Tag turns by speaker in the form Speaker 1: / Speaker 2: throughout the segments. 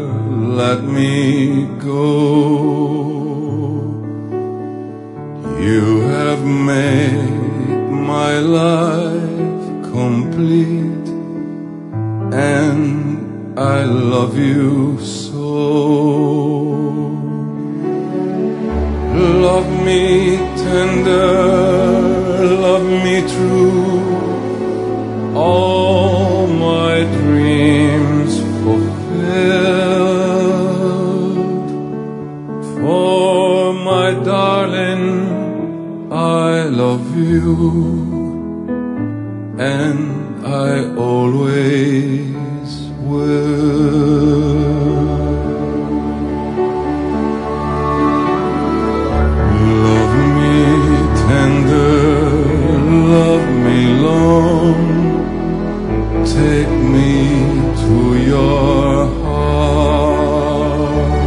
Speaker 1: let me go. You have made my life complete, and I love you so. Love me tender, love me true, all my dreams fulfilled. For my darling, I love you, and I always will. Love me tender, love me long, take me to your heart,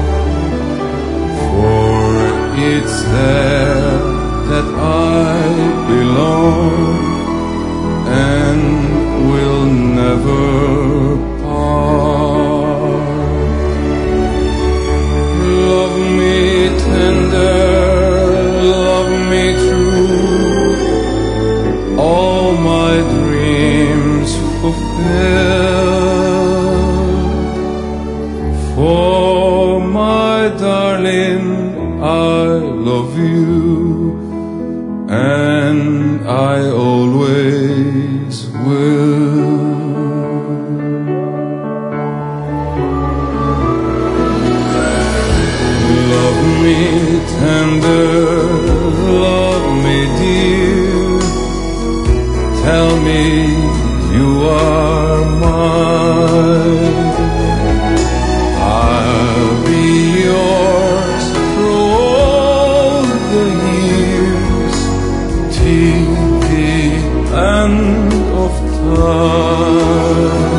Speaker 1: for it's there that I belong and will never part. Love me tender, love me true, all my dreams fulfilled. For my darling, I love you, and I always will. Love me tender, love me dear, tell me you are mine. I'll be yours through all the years, till the end of time.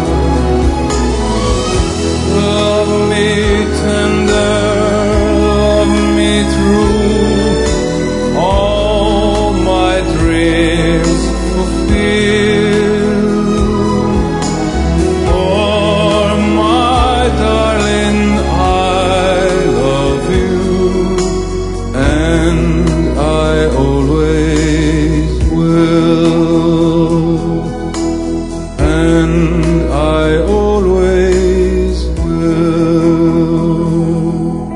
Speaker 1: Love me tender, love me true, all my dreams fulfill. For my darling, I love you, and I always will, and I always will,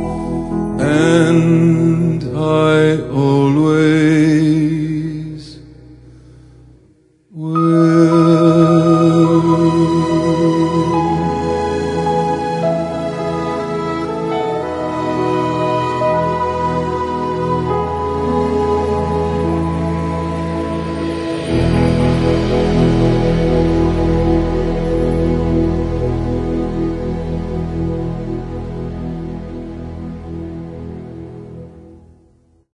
Speaker 1: and I always will.